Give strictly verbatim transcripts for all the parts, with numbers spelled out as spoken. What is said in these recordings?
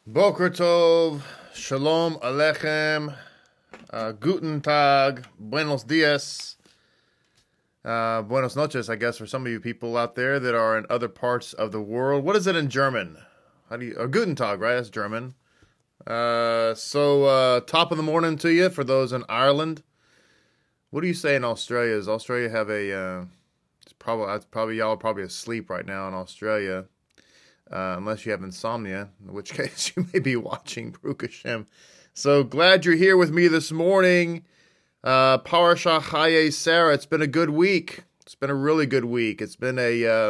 Boker Tov, Shalom Aleichem, uh, Guten Tag, Buenos Dias, uh, Buenos Noches, I guess, for some of you people out there that are in other parts of the world. What is it in German? How do you, uh, Guten Tag, right? That's German. Uh, so, uh, top of the morning to you for those in Ireland. What do you say in Australia? Does Australia have a, uh, it's probably, it's probably y'all are probably asleep right now in Australia. Uh, unless you have insomnia, in which case you may be watching Baruch Hashem. So glad you're here with me this morning. Uh, Parashah Chaye Sarah. It's been a good week. It's been a really good week. It's been a uh,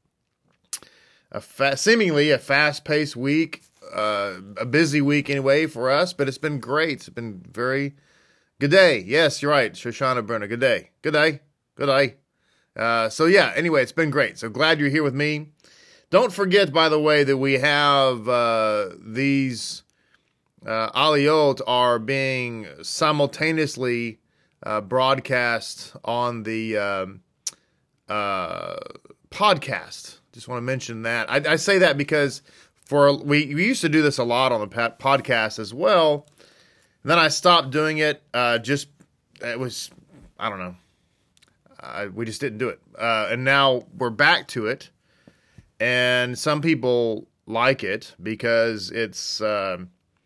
a fa- seemingly a fast-paced week, uh, a busy week anyway for us, but it's been great. It's been very good day. Yes, you're right, Shoshana Brenner. Good day. Good day. Good day. Uh, so yeah. Anyway, it's been great. So glad you're here with me. Don't forget, by the way, that we have uh, these uh, aliyot are being simultaneously uh, broadcast on the um, uh, podcast. Just want to mention that. I, I say that because for we, we used to do this a lot on the podcast as well. Then I stopped doing it. Uh, just it was I don't know. I, we just didn't do it, uh, and now we're back to it. And some people like it because it's um,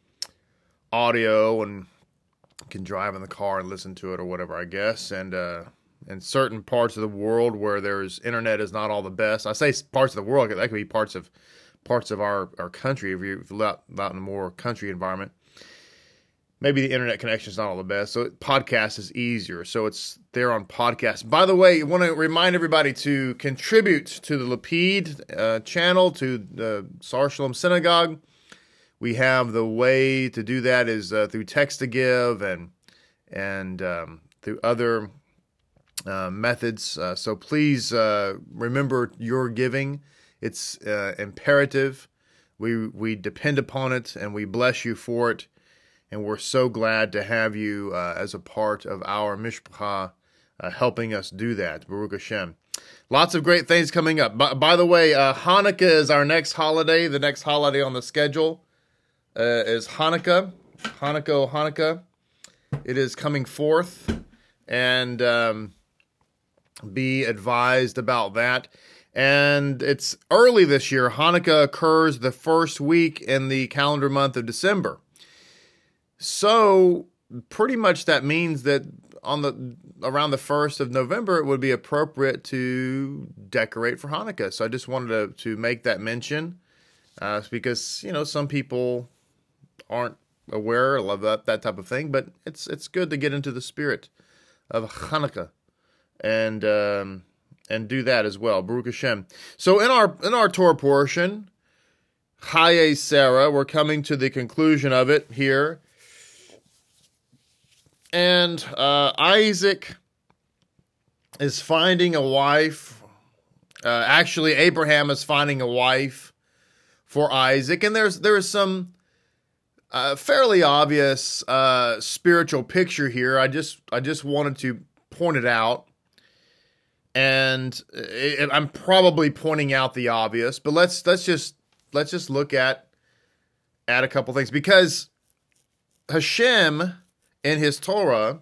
audio and can drive in the car and listen to it or whatever, I guess. And uh, in certain parts of the world where there's internet is not all the best. I say parts of the world, that could be parts of parts of our, our country if you're out, out in a more country environment. Maybe the internet connection is not all the best, so podcast is easier. So it's there on podcast. By the way, I want to remind everybody to contribute to the Lapid uh, channel, to the Sar Shalom Synagogue. We have the way to do that is uh, through text to give and and um, through other uh, methods. Uh, so please uh, remember your giving. It's uh, imperative. We we depend upon it, and we bless you for it. And we're so glad to have you uh, as a part of our mishpacha, uh, helping us do that. Baruch Hashem. Lots of great things coming up. By, by the way, uh, Hanukkah is our next holiday. The next holiday on the schedule uh, is Hanukkah. Hanukkah, Hanukkah. It is coming forth. And um, be advised about that. And it's early this year. Hanukkah occurs the first week in the calendar month of December. So pretty much that means that on the around the first of November, it would be appropriate to decorate for Hanukkah. So I just wanted to, to make that mention uh, because, you know, some people aren't aware of that, that type of thing, but it's it's good to get into the spirit of Hanukkah and um, and do that as well. Baruch Hashem. So in our in our Torah portion, Chaye Sarah, we're coming to the conclusion of it here. And uh, Isaac is finding a wife. Uh, actually, Abraham is finding a wife for Isaac. And there's there is some uh, fairly obvious uh, spiritual picture here. I just I just wanted to point it out. And it, I'm probably pointing out the obvious, but let's let's just let's just look at at a couple things, because Hashem, in his Torah,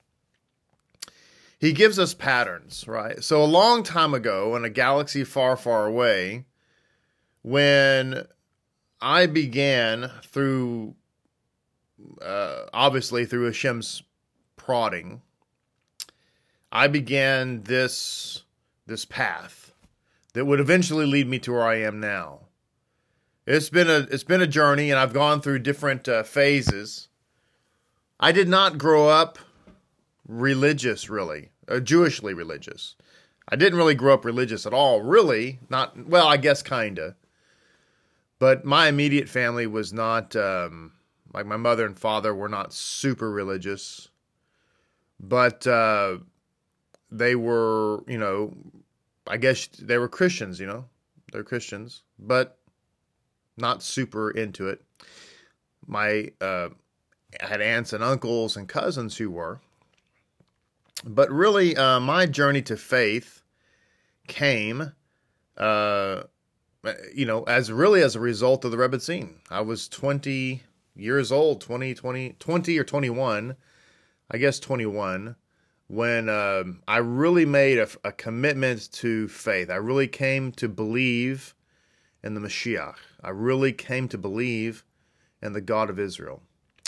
he gives us patterns, right? So a long time ago, in a galaxy far, far away, when I began through, uh, obviously through Hashem's prodding, I began this, this path that would eventually lead me to where I am now. It's been a, it's been a journey, and I've gone through different uh, phases. I did not grow up religious, really, uh, Jewishly religious. I didn't really grow up religious at all, really. Not well, I guess kinda. But my immediate family was not, um, like my mother and father were not super religious. But uh, they were, you know, I guess they were Christians, you know. They're Christians, but not super into it. My uh I had aunts and uncles and cousins who were. But really, uh, my journey to faith came uh, you know, as really as a result of the Rebbetzin. I was twenty years old, twenty, twenty, twenty or twenty-one, I guess twenty-one, when um, I really made a, a commitment to faith. I really came to believe in the Mashiach. I really came to believe in the God of Israel.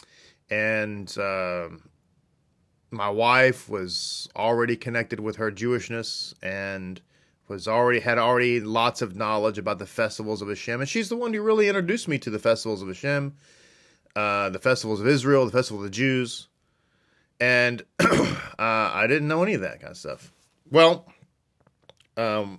And uh, my wife was already connected with her Jewishness and was already had already lots of knowledge about the festivals of Hashem. And she's the one who really introduced me to the festivals of Hashem, uh, the festivals of Israel, the festival of the Jews. And uh, I didn't know any of that kind of stuff. Well, um,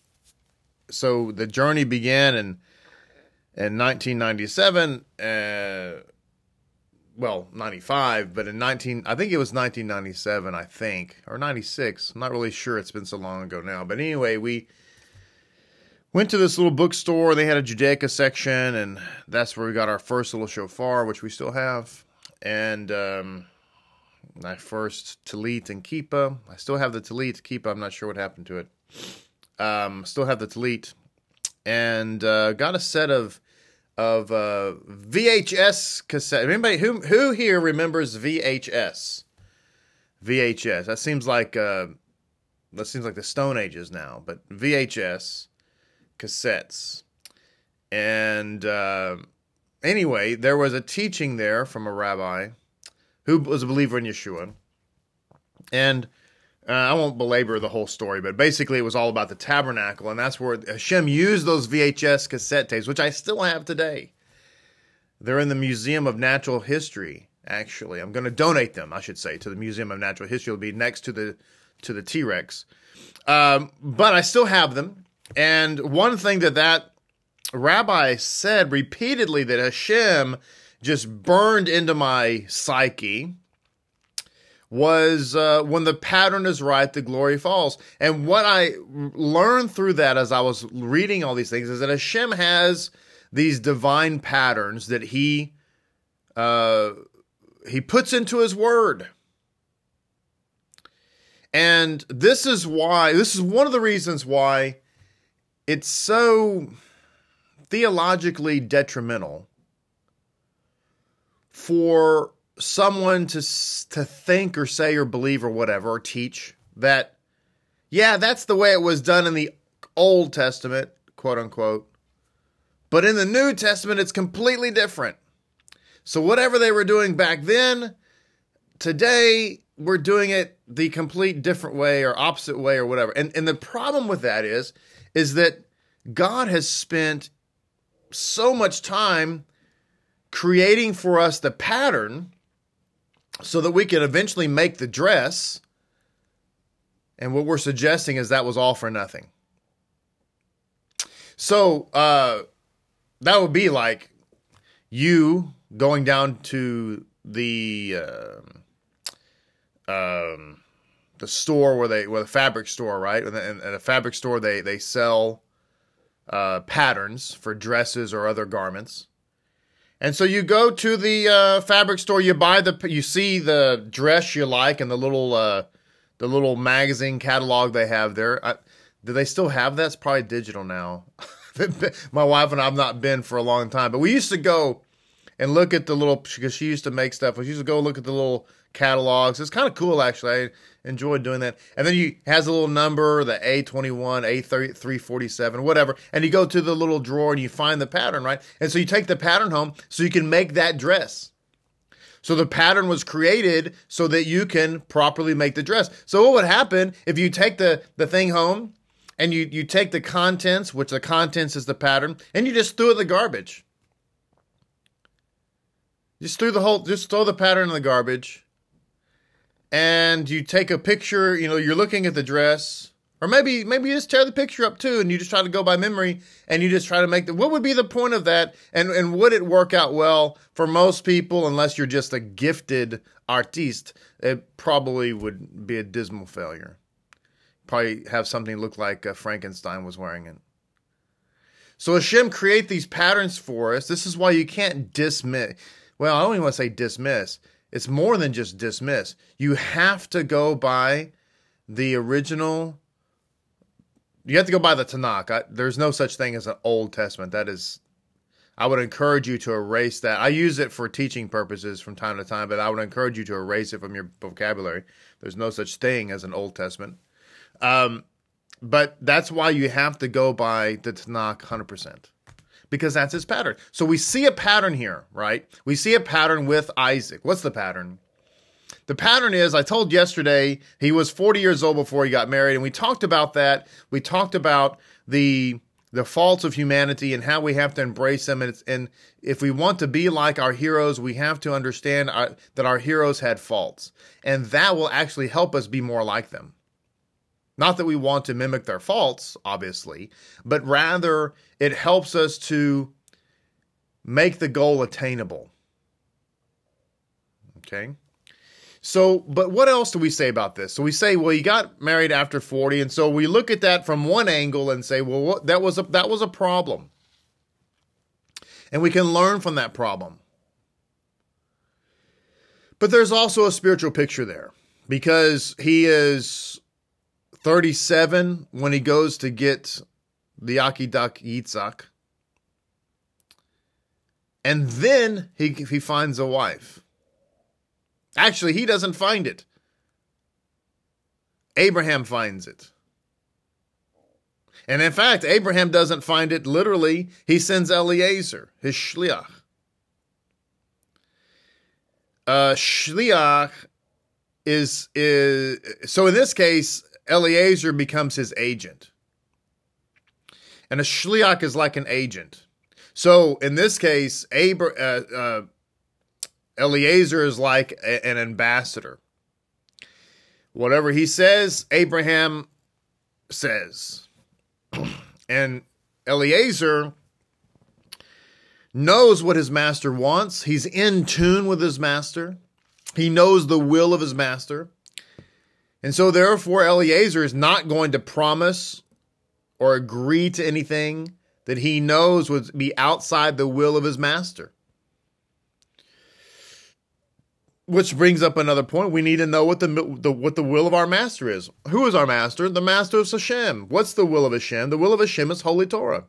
so the journey began in in nineteen ninety-seven. Uh, well, ninety-five, but in nineteen, I think it was nineteen ninety-seven, I think, or ninety-six. I'm not really sure. It's been so long ago now. But anyway, we went to this little bookstore. They had a Judaica section, and that's where we got our first little shofar, which we still have. And um, my first talit and kippah. I still have the talit. Kippah, I'm not sure what happened to it. Um, still have the talit. And uh, got a set of of uh, V H S cassette. Anybody who who here remembers V H S? V H S. That seems like uh, that seems like the Stone Ages now. But V H S cassettes. And uh, anyway, there was a teaching there from a rabbi who was a believer in Yeshua. And uh, I won't belabor the whole story, but basically it was all about the tabernacle, and that's where Hashem used those V H S cassette tapes, which I still have today. They're in the Museum of Natural History, actually. I'm going to donate them, I should say, to the Museum of Natural History. It'll be next to the to the T-Rex. Um, but I still have them, and one thing that that rabbi said repeatedly that Hashem just burned into my psyche was uh, when the pattern is right, the glory falls. And what I learned through that as I was reading all these things is that Hashem has these divine patterns that he uh, he puts into his word. And this is why, this is one of the reasons why it's so theologically detrimental for someone to to think or say or believe or whatever, or teach that, yeah, that's the way it was done in the Old Testament, quote unquote, but in the New Testament, it's completely different. So whatever they were doing back then, today, we're doing it the complete different way or opposite way or whatever. And, and the problem with that is, is that God has spent so much time creating for us the pattern so that we can eventually make the dress. And what we're suggesting is that was all for nothing. So uh, that would be like you going down to the uh, um, the store where they, where the fabric store, right? And at a fabric store, they they sell uh, patterns for dresses or other garments. And so you go to the uh, fabric store, you buy the, you see the dress you like and the little, uh, the little magazine catalog they have there. I, do they still have that? It's probably digital now. My wife and I have not been for a long time, but we used to go and look at the little, because she used to make stuff. We used to go look at the little catalogs. It's kind of cool, actually. I enjoyed doing that. And then you has a little number, the A twenty-one, A three forty-seven, whatever. And you go to the little drawer and you find the pattern, right? And so you take the pattern home so you can make that dress. So the pattern was created so that you can properly make the dress. So what would happen if you take the, the thing home and you, you take the contents, which the contents is the pattern, and you just threw it in the garbage? Just threw the whole, just throw the pattern in the garbage. And you take a picture, you know, you're looking at the dress, or maybe maybe you just tear the picture up too, and you just try to go by memory, and you just try to make the, what would be the point of that, and, and would it work out well for most people, unless you're just a gifted artiste? It probably would be a dismal failure. Probably have something look like uh, Frankenstein was wearing it. So Hashem create these patterns for us. This is why you can't dismiss, well, I don't even want to say dismiss. It's more than just dismiss. You have to go by the original you have to go by the Tanakh. I, there's no such thing as an Old Testament. That is, I would encourage you to erase that. I use it for teaching purposes from time to time, but I would encourage you to erase it from your vocabulary. There's no such thing as an Old Testament. Um, but that's why you have to go by the Tanakh one hundred percent. Because that's his pattern. So we see a pattern here, right? We see a pattern with Isaac. What's the pattern? The pattern is, I told yesterday, he was forty years old before he got married, and we talked about that. We talked about the the faults of humanity and how we have to embrace them. And, it's, and if we want to be like our heroes, we have to understand our, that our heroes had faults. And that will actually help us be more like them. Not that we want to mimic their faults, obviously, but rather it helps us to make the goal attainable. Okay? So, but what else do we say about this? So we say, well, he got married after forty, and so we look at that from one angle and say, well, what, that was a, that was a problem. And we can learn from that problem. But there's also a spiritual picture there, because he is thirty-seven when he goes to get the Akedah Yitzhak. And then he, he finds a wife. Actually, he doesn't find it. Abraham finds it. And in fact, Abraham doesn't find it literally. He sends Eliezer, his shliach. Uh, shliach is, is, so in this case, Eliezer becomes his agent. And a shliach is like an agent. So in this case, Abra, uh, uh, Eliezer is like a, an ambassador. Whatever he says, Abraham says. And Eliezer knows what his master wants. He's in tune with his master. He knows the will of his master. And so therefore, Eliezer is not going to promise or agree to anything that he knows would be outside the will of his master. Which brings up another point. We need to know what the, the what the will of our master is. Who is our master? The master of Hashem. What's the will of Hashem? The will of Hashem is Holy Torah.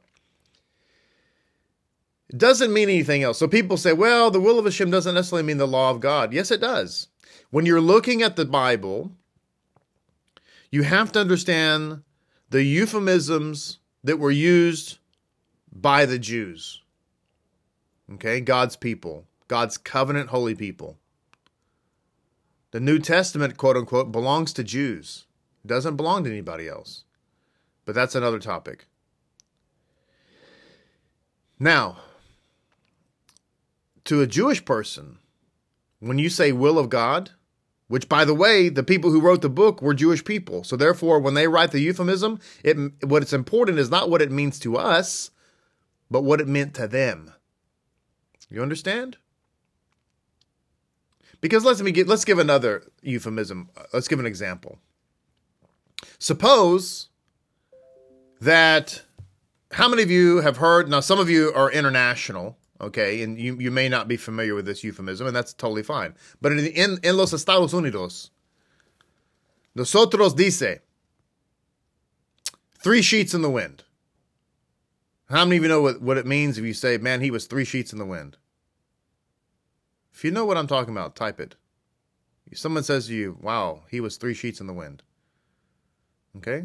It doesn't mean anything else. So people say, well, the will of Hashem doesn't necessarily mean the law of God. Yes, it does. When you're looking at the Bible, you have to understand the euphemisms that were used by the Jews. Okay, God's people, God's covenant holy people. The New Testament, quote unquote, belongs to Jews. It doesn't belong to anybody else. But that's another topic. Now, to a Jewish person, when you say will of God, which, by the way, the people who wrote the book were Jewish people. So therefore, when they write the euphemism, it, what's important is not what it means to us, but what it meant to them. You understand? Because let's, me get, let's give another euphemism. Let's give an example. Suppose that, how many of you have heard, now some of you are international, okay, and you, you may not be familiar with this euphemism, and that's totally fine. But in, in, in los Estados Unidos, nosotros dice, three sheets in the wind. How many of you know what, what it means if you say, man, he was three sheets in the wind? If you know what I'm talking about, type it. If someone says to you, wow, he was three sheets in the wind. Okay?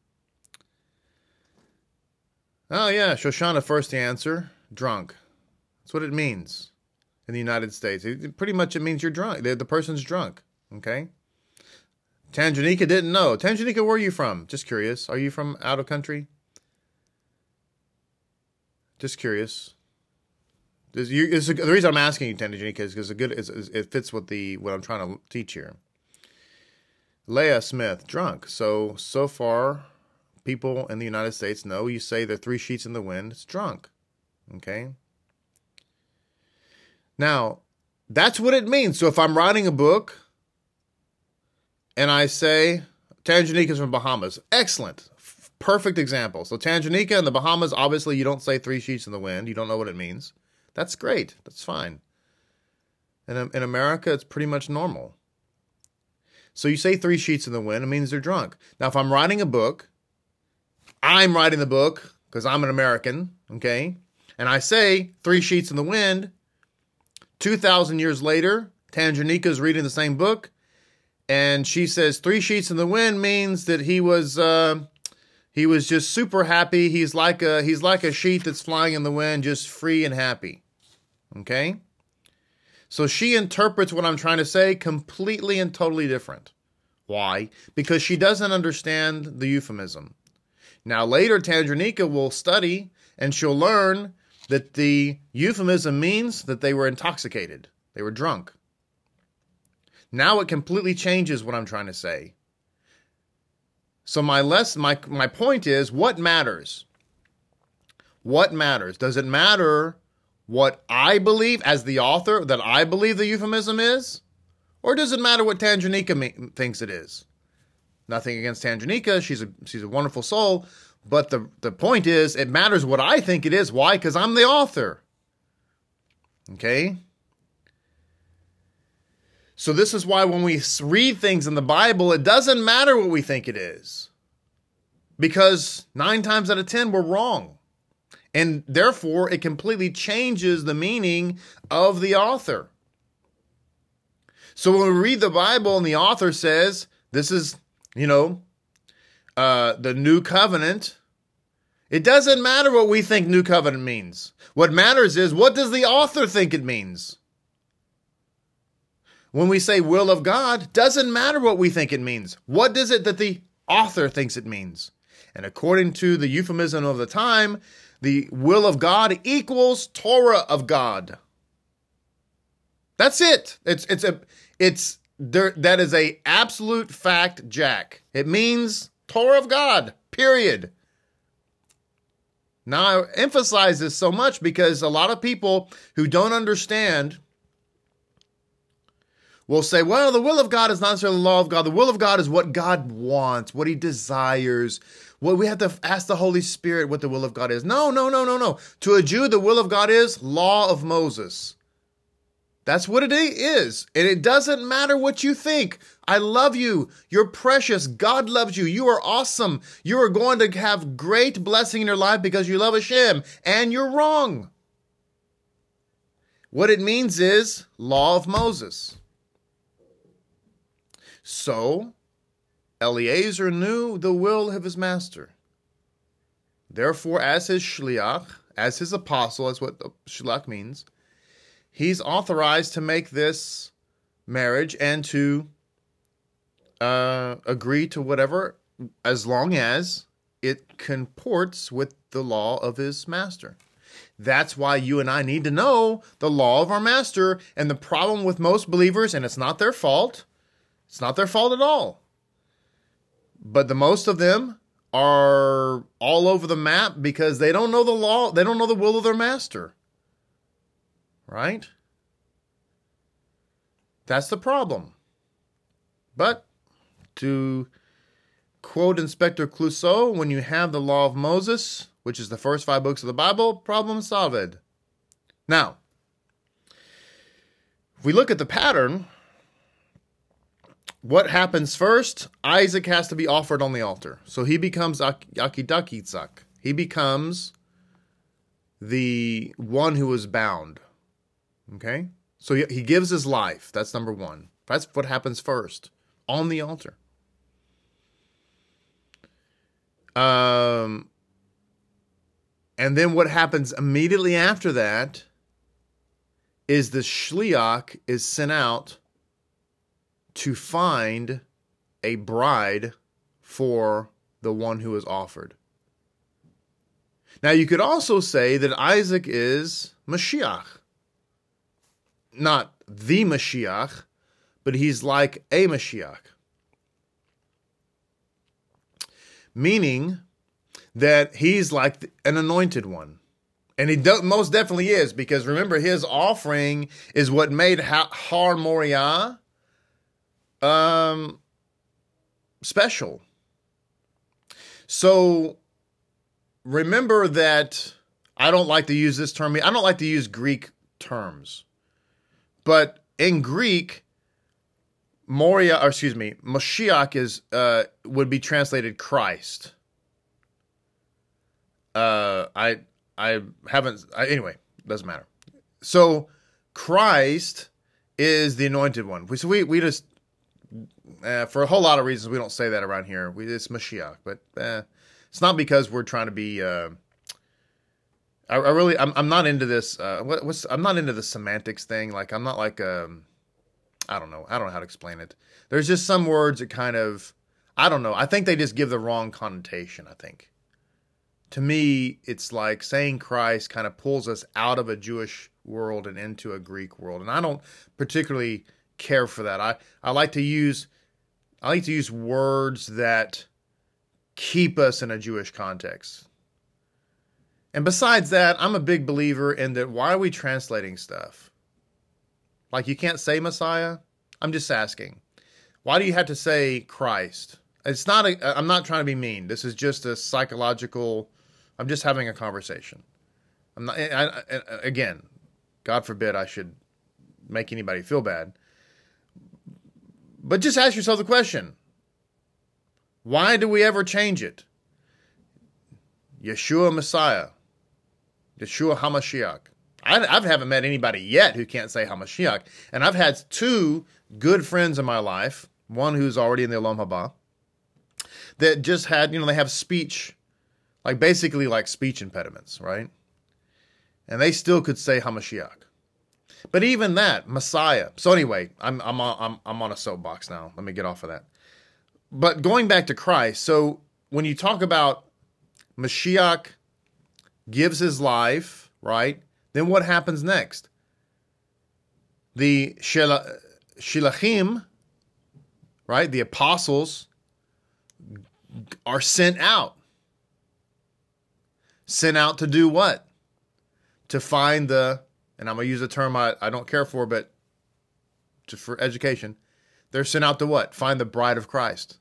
Oh, yeah, Shoshana first to answer, drunk. That's what it means in the United States. It, pretty much it means you're drunk. The, the person's drunk. Okay? Tanjanika didn't know. Tanjanika, where are you from? Just curious. Are you from out of country? Just curious. This, you, it's a, the reason I'm asking you, Tanjanika, is because good, it's, it fits with the what I'm trying to teach here. Leah Smith, drunk. So, so far, people in the United States know you say they're three sheets in the wind. It's drunk. Okay? Now, that's what it means. So if I'm writing a book and I say, Tanjanika's from Bahamas. Excellent. F- perfect example. So Tanjanika in the Bahamas, obviously you don't say three sheets in the wind. You don't know what it means. That's great. That's fine. And in America, it's pretty much normal. So you say three sheets in the wind, it means they're drunk. Now, if I'm writing a book I'm writing the book because I'm an American, okay? And I say Three Sheets in the Wind. two thousand years later, Tanganyika is reading the same book, and she says Three Sheets in the Wind means that he was uh, he was just super happy. He's like a he's like a sheet that's flying in the wind, just free and happy. Okay? So she interprets what I'm trying to say completely and totally different. Why? Because she doesn't understand the euphemism. Now later, Tanganyika will study and she'll learn that the euphemism means that they were intoxicated. They were drunk. Now it completely changes what I'm trying to say. So my less, my, my point is, what matters? What matters? Does it matter what I believe as the author, that I believe the euphemism is? Or does it matter what Tanganyika me- thinks it is? Nothing against Tanganyika. She's a, she's a wonderful soul. But the, the point is, it matters what I think it is. Why? Because I'm the author. Okay? So this is why when we read things in the Bible, it doesn't matter what we think it is. Because nine times out of ten, we're wrong. And therefore, it completely changes the meaning of the author. So when we read the Bible and the author says, this is, you know, uh, the new covenant, it doesn't matter what we think new covenant means. What matters is, what does the author think it means? When we say will of God, doesn't matter what we think it means. What is it that the author thinks it means? And according to the euphemism of the time, the will of God equals Torah of God. That's it. It's it's a it's there. That is a absolute fact, Jack. It means Torah of God. Period. Now I emphasize this so much because a lot of people who don't understand will say, well, the will of God is not necessarily the law of God. The will of God is what God wants, what he desires. Well, we have to ask the Holy Spirit what the will of God is. No, no, no, no, no. To a Jew, the will of God is law of Moses. That's what it is. And it doesn't matter what you think. I love you. You're precious. God loves you. You are awesome. You are going to have great blessing in your life because you love Hashem. And you're wrong. What it means is law of Moses. So, Eliezer knew the will of his master. Therefore, as his shliach, as his apostle, that's what shliach means, he's authorized to make this marriage and to uh, agree to whatever, as long as it comports with the law of his master. That's why you and I need to know the law of our master. And the problem with most believers, and it's not their fault, it's not their fault at all. But the most of them are all over the map because they don't know the law. They don't know the will of their master. Right? That's the problem. But to quote Inspector Clouseau, when you have the law of Moses, which is the first five books of the Bible, problem solved. Now, if we look at the pattern, what happens first? Isaac has to be offered on the altar. So he becomes Akidat Yitzhak. He becomes the one who is bound. Okay? So he, he gives his life. That's number one. That's what happens first. On the altar. Um, and then what happens immediately after that is the shliach is sent out to find a bride for the one who is offered. Now, you could also say that Isaac is Mashiach. Not the Mashiach, but he's like a Mashiach. Meaning that he's like an anointed one. And he do- most definitely is, because remember, his offering is what made ha- Har Moriah Um, special. So remember that I don't like to use this term. I don't like to use Greek terms, but in Greek, Moriah, or excuse me, Mashiach is uh, would be translated Christ. Uh, I I haven't. I, anyway, doesn't matter. So Christ is the anointed one. We, so we we just uh, for a whole lot of reasons we don't say that around here. We, it's Mashiach, but uh, it's not because we're trying to be. Uh, I, I really I'm I'm not into this. Uh, what, what's I'm not into the semantics thing. Like I'm not like um, I don't know. I don't know how to explain it. There's just some words that kind of I don't know. I think they just give the wrong connotation. I think. To me, it's like saying Christ kind of pulls us out of a Jewish world and into a Greek world. And I don't particularly care for that. I, I like to use I like to use words that keep us in a Jewish context. And besides that, I'm a big believer in that why are we translating stuff? Like you can't say Messiah? I'm just asking. Why do you have to say Christ? It's not a, I'm not trying to be mean. This is just a psychological I'm just having a conversation. I'm not. I, I, again, God forbid I should make anybody feel bad. But just ask yourself the question: why do we ever change it? Yeshua Messiah, Yeshua HaMashiach. I, I haven't met anybody yet who can't say HaMashiach, and I've had two good friends in my life. One who's already in the Olam Haba, that just had, you know, they have speech. Like basically like speech impediments, right? And they still could say HaMashiach. But even that, Messiah. So anyway, I'm I'm on, I'm I'm on a soapbox now. Let me get off of that. But going back to Christ, so when you talk about Mashiach gives his life, right? Then what happens next? The Shilachim, right? The apostles are sent out. Sent out to do what? To find the, and I'm going to use a term I, I don't care for, but to, for education. They're sent out to what? Find the bride of Christ.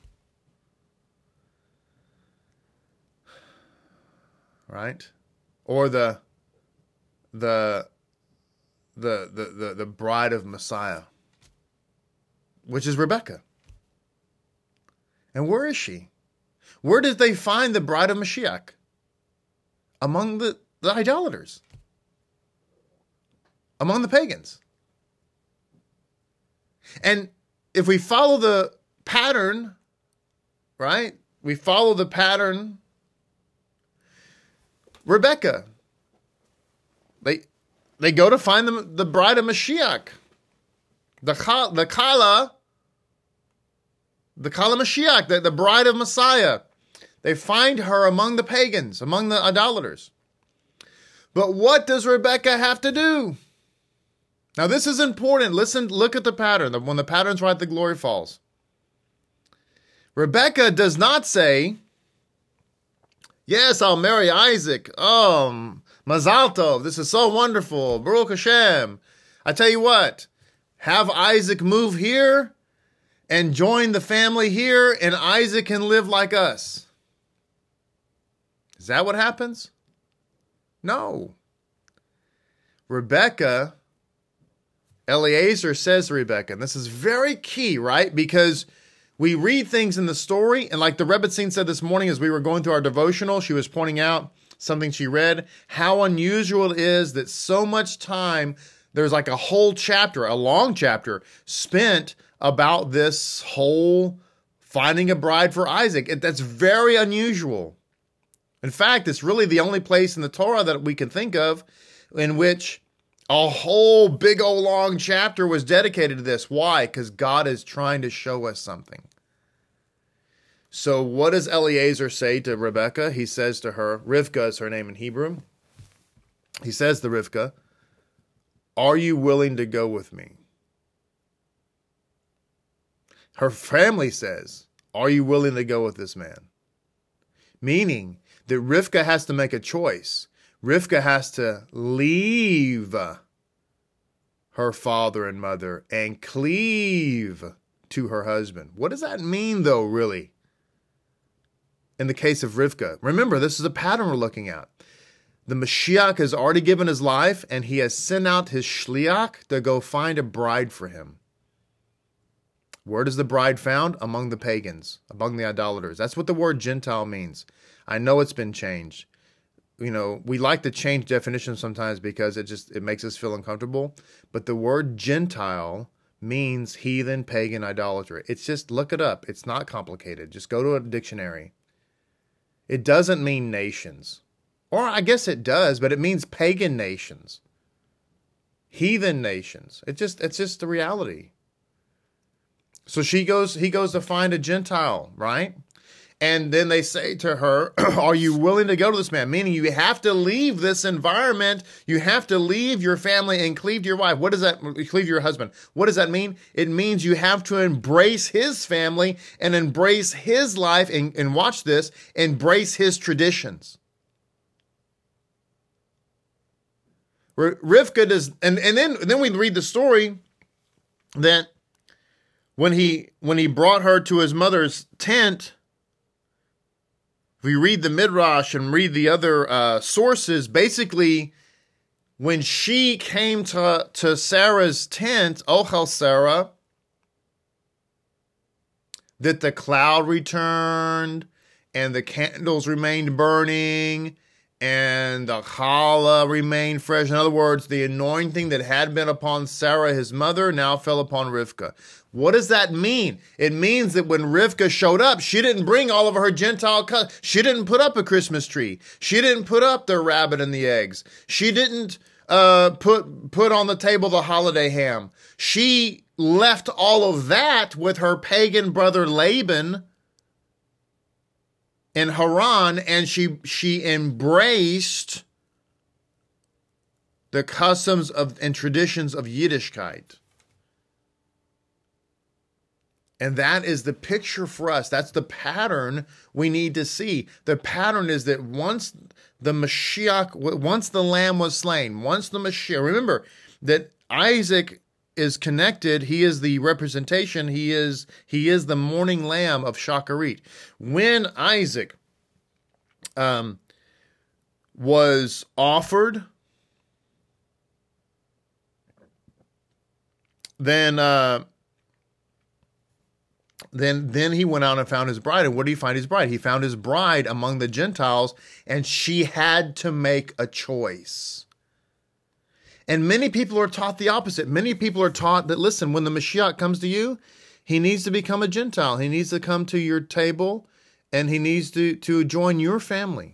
Right? Or the, the, the, the, the, the bride of Messiah, which is Rebecca. And where is she? Where did they find the bride of Mashiach? Among the, the idolaters. Among the pagans. And if we follow the pattern, right? We follow the pattern. Rebecca. They they go to find the, the bride of Mashiach. The, the Kala. The Kala Mashiach. The, the bride of Messiah. They find her among the pagans, among the idolaters. But what does Rebecca have to do? Now this is important. Listen, look at the pattern. When the pattern's right, the glory falls. Rebecca does not say, yes, I'll marry Isaac. Oh, Mazal Tov. This is so wonderful. Baruch Hashem. I tell you what, have Isaac move here and join the family here, and Isaac can live like us. Is that what happens? No. Rebecca, Eliezer says to Rebecca, and this is very key, right? Because we read things in the story, and like the Rebbetzin said this morning as we were going through our devotional, she was pointing out something she read, how unusual it is that so much time, there's like a whole chapter, a long chapter, spent about this whole finding a bride for Isaac. It, that's very unusual. In fact, it's really the only place in the Torah that we can think of in which a whole big old long chapter was dedicated to this. Why? Because God is trying to show us something. So what does Eliezer say to Rebekah? He says to her, Rivka is her name in Hebrew. He says to Rivka, are you willing to go with me? Her family says, are you willing to go with this man? Meaning that Rivka has to make a choice. Rivka has to leave her father and mother and cleave to her husband. What does that mean, though, really? In the case of Rivka, remember, this is a pattern we're looking at. The Mashiach has already given his life, and he has sent out his shliach to go find a bride for him. Where is the bride found? Among the pagans, among the idolaters. That's what the word Gentile means. I know it's been changed. you know, we like to change definitions sometimes because it just, it makes us feel uncomfortable. But the word Gentile means heathen, pagan, idolater. It's just, look it up. It's not complicated. Just go to a dictionary. It doesn't mean nations. Or I guess it does, but it means pagan nations. Heathen nations. It just, it's just the reality. So she goes, he goes to find a Gentile, right? And then they say to her, are you willing to go to this man? Meaning you have to leave this environment. You have to leave your family and cleave to your wife. What does that, cleave to your husband? What does that mean? It means you have to embrace his family and embrace his life and, and watch this, embrace his traditions. Rivka does, and, and then, and then we read the story that when he, when he brought her to his mother's tent, if we read the Midrash and read the other uh, sources, basically, when she came to, to Sarah's tent, Ochel Sarah, that the cloud returned and the candles remained burning and the challah remained fresh. In other words, the anointing that had been upon Sarah, his mother, now fell upon Rivka. What does that mean? It means that when Rivka showed up, she didn't bring all of her Gentile cousins. She didn't put up a Christmas tree. She didn't put up the rabbit and the eggs. She didn't uh, put, put on the table the holiday ham. She left all of that with her pagan brother Laban in Haran, and she she embraced the customs of and traditions of Yiddishkeit. And that is the picture for us. That's the pattern we need to see. The pattern is that once the Mashiach, once the Lamb was slain, once the Mashiach, remember that Isaac is connected. He is the representation. He is he is the morning lamb of Shacharit. When Isaac um, was offered, then uh, then then he went out and found his bride. And what did he find his bride? He found his bride among the Gentiles, and she had to make a choice. And many people are taught the opposite. Many people are taught that, listen, when the Mashiach comes to you, he needs to become a Gentile. He needs to come to your table, and he needs to, to join your family.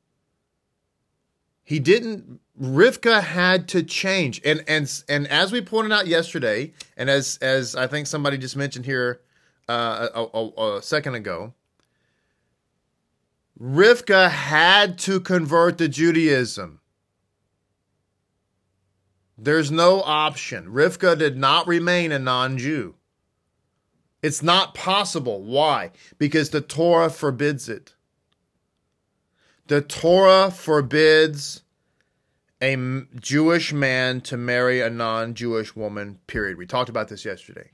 He didn't, Rivka had to change. And and and as we pointed out yesterday, and as, as I think somebody just mentioned here uh, a, a, a second ago, Rivka had to convert to Judaism. There's no option. Rivka did not remain a non-Jew. It's not possible. Why? Because the Torah forbids it. The Torah forbids a Jewish man to marry a non-Jewish woman, period. We talked about this yesterday.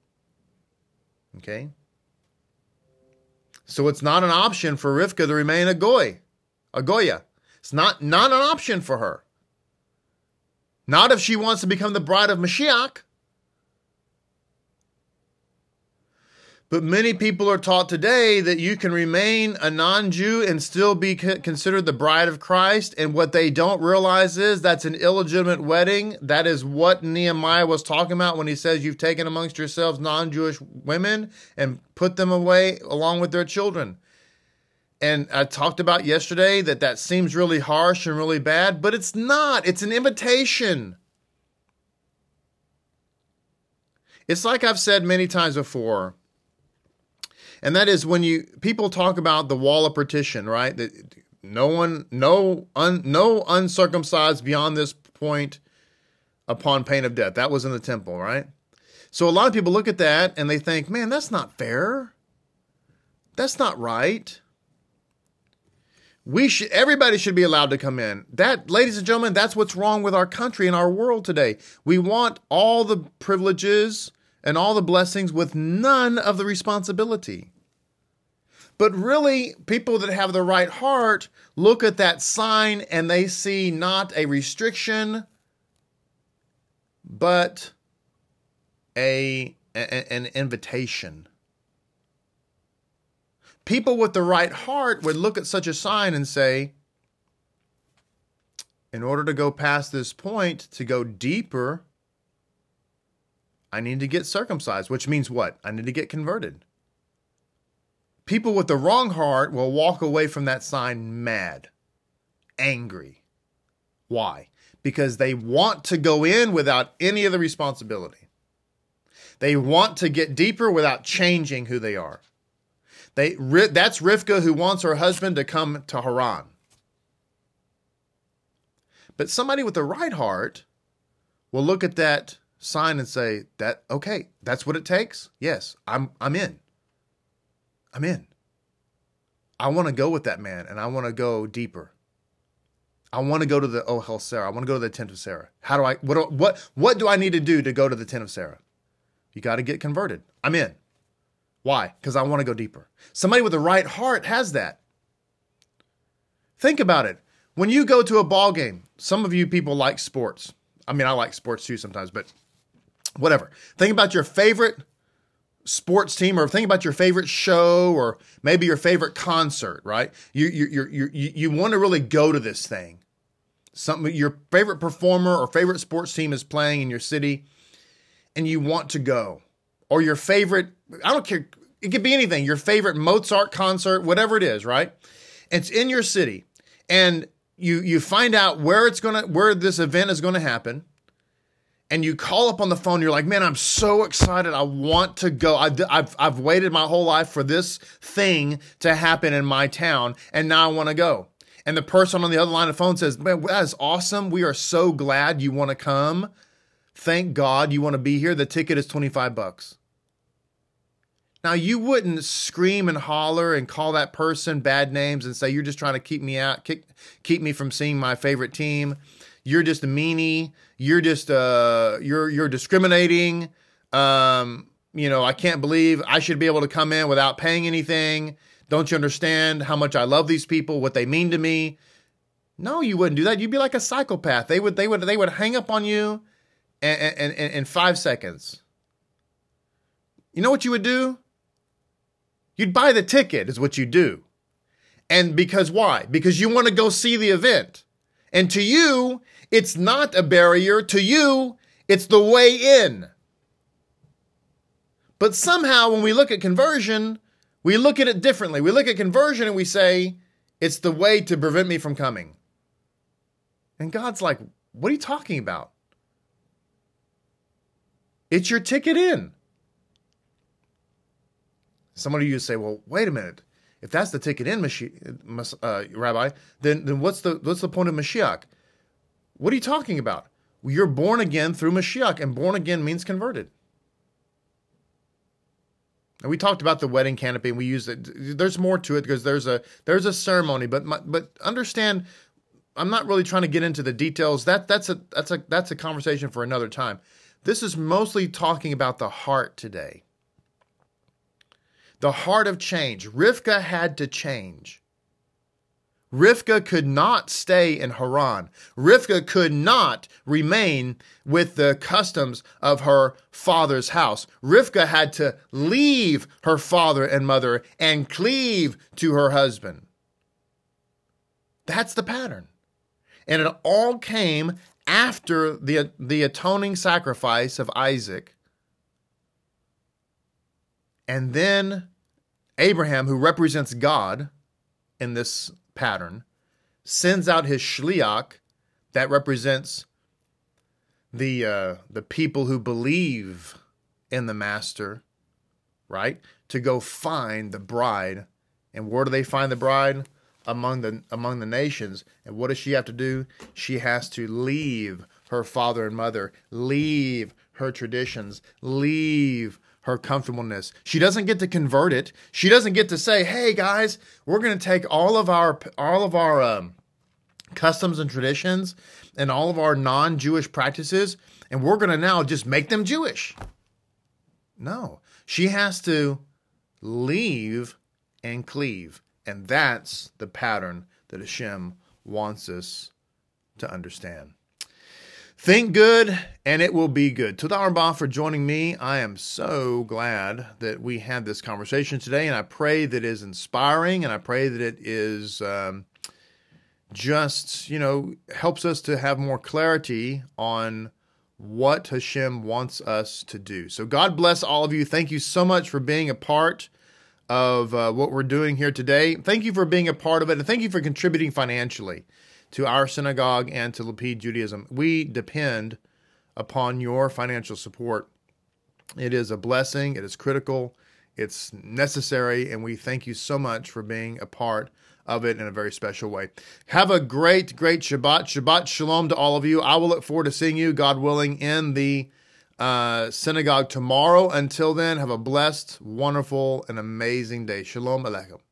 Okay? So it's not an option for Rivka to remain a goy, a goya. It's not, not an option for her. Not if she wants to become the bride of Mashiach. But many people are taught today that you can remain a non-Jew and still be considered the bride of Christ. And what they don't realize is that's an illegitimate wedding. That is what Nehemiah was talking about when he says you've taken amongst yourselves non-Jewish women and put them away along with their children. And I talked about yesterday that that seems really harsh and really bad, but it's not. It's an invitation. It's like I've said many times before, and that is when you people talk about the wall of partition, right? That no one, no, un, no uncircumcised beyond this point upon pain of death. That was in the temple, right? So a lot of people look at that and they think, man, that's not fair. That's not right. We should, everybody should be allowed to come in. That, ladies and gentlemen, that's what's wrong with our country and our world today. We want all the privileges and all the blessings with none of the responsibility. But really, people that have the right heart look at that sign and they see not a restriction, but a, a an invitation. People with the right heart would look at such a sign and say, in order to go past this point, to go deeper, I need to get circumcised, which means what? I need to get converted. People with the wrong heart will walk away from that sign mad, angry. Why? Because they want to go in without any of the responsibility. They want to get deeper without changing who they are. They, that's Rivka who wants her husband to come to Haran. But somebody with the right heart will look at that sign and say, "That okay, that's what it takes? Yes, I'm I'm in. I'm in. I want to go with that man, and I want to go deeper. I want to go to the Ohel Sarah. I want to go to the tent of Sarah. How do I, what, what, what do I need to do to go to the tent of Sarah? You got to get converted. I'm in. Why? Because I want to go deeper. Somebody with the right heart has that. Think about it. When you go to a ball game, some of you people like sports. I mean, I like sports too sometimes, but whatever. Think about your favorite sports team, or think about your favorite show, or maybe your favorite concert, right? You you you you you want to really go to this thing. Something your favorite performer or favorite sports team is playing in your city, and you want to go. Or your favorite, I don't care, it could be anything, your favorite Mozart concert, whatever it is, right? It's in your city, and you you find out where it's gonna where this event is gonna happen. And you call up on the phone, you're like, "Man, I'm so excited. I want to go. I, I've, I've waited my whole life for this thing to happen in my town, and now I want to go." And the person on the other line of the phone says, "Man, that is awesome. We are so glad you want to come. Thank God you want to be here. The ticket is twenty-five bucks. Now, you wouldn't scream and holler and call that person bad names and say, "You're just trying to keep me out, keep, keep me from seeing my favorite team. You're just a meanie. You're just uh, you're you're discriminating. Um, you know, I can't believe I should be able to come in without paying anything. Don't you understand how much I love these people, what they mean to me?" No, you wouldn't do that. You'd be like a psychopath. They would they would they would hang up on you in, in, in, in five seconds. You know what you would do? You'd buy the ticket is what you do. And because why? Because you want to go see the event. And to you, it's not a barrier. To you, it's the way in. But somehow when we look at conversion, we look at it differently. We look at conversion and we say, it's the way to prevent me from coming. And God's like, what are you talking about? It's your ticket in. Somebody of you say, well, wait a minute. If that's the ticket in, Mashi- uh, Rabbi, then, then what's the what's the point of Mashiach? What are you talking about? Well, you're born again through Mashiach, and born again means converted. And we talked about the wedding canopy, and we used it. There's more to it because there's a there's a ceremony, but my, but understand, I'm not really trying to get into the details. That that's a that's a that's a conversation for another time. This is mostly talking about the heart today. The heart of change. Rivka had to change. Rivka could not stay in Haran. Rivka could not remain with the customs of her father's house. Rivka had to leave her father and mother and cleave to her husband. That's the pattern. And it all came after the, the atoning sacrifice of Isaac. And then Abraham, who represents God in this pattern, sends out his shliach that represents the uh, the people who believe in the master, right? To go find the bride. And where do they find the bride? Among the among the nations. And what does she have to do? She has to leave her father and mother, leave her traditions, leave her comfortableness. She doesn't get to convert it. She doesn't get to say, "Hey guys, we're going to take all of our all of our um, customs and traditions and all of our non-Jewish practices, and we're going to now just make them Jewish." No, she has to leave and cleave, and that's the pattern that Hashem wants us to understand. Think good, and it will be good. Toda Rabah for joining me. I am so glad that we had this conversation today, and I pray that it is inspiring, and I pray that it is um, just, you know, helps us to have more clarity on what Hashem wants us to do. So God bless all of you. Thank you so much for being a part of uh, what we're doing here today. Thank you for being a part of it, and thank you for contributing financially to our synagogue and to Lapid Judaism. We depend upon your financial support. It is a blessing. It is critical. It's necessary, and we thank you so much for being a part of it in a very special way. Have a great, great Shabbat. Shabbat Shalom to all of you. I will look forward to seeing you, God willing, in the uh, synagogue tomorrow. Until then, have a blessed, wonderful, and amazing day. Shalom Aleichem.